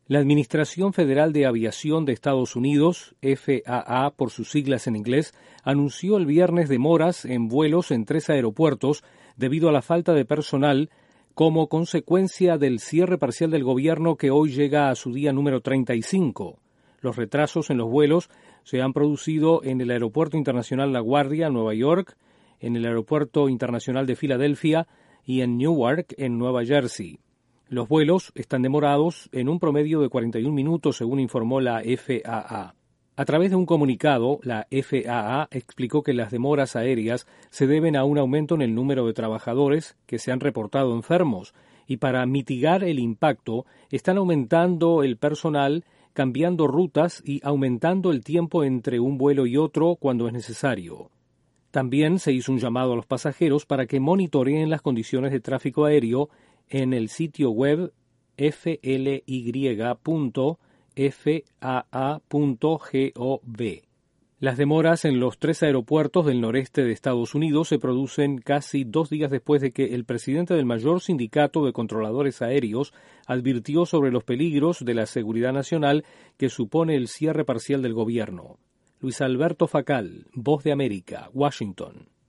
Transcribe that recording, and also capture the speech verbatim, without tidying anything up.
La Administración Federal de Aviación de Estados Unidos, F A A por sus siglas en inglés, anunció el viernes demoras en vuelos en tres aeropuertos debido a la falta de personal como consecuencia del cierre parcial del gobierno que hoy llega a su día número treinta y cinco. Los retrasos en los vuelos se han producido en el Aeropuerto Internacional La Guardia, Nueva York, en el Aeropuerto Internacional de Filadelfia y en Newark, en Nueva Jersey. Los vuelos están demorados en un promedio de cuarenta y un minutos, según informó la F A A. A través de un comunicado, la F A A explicó que las demoras aéreas se deben a un aumento en el número de trabajadores que se han reportado enfermos y para mitigar el impacto están aumentando el personal, cambiando rutas y aumentando el tiempo entre un vuelo y otro cuando es necesario. También se hizo un llamado a los pasajeros para que monitoreen las condiciones de tráfico aéreo en el sitio web f l y punto f a a punto gov. Las demoras en los tres aeropuertos del noreste de Estados Unidos se producen casi dos días después de que el presidente del mayor sindicato de controladores aéreos advirtió sobre los peligros de la seguridad nacional que supone el cierre parcial del gobierno. Luis Alberto Facal, Voz de América, Washington.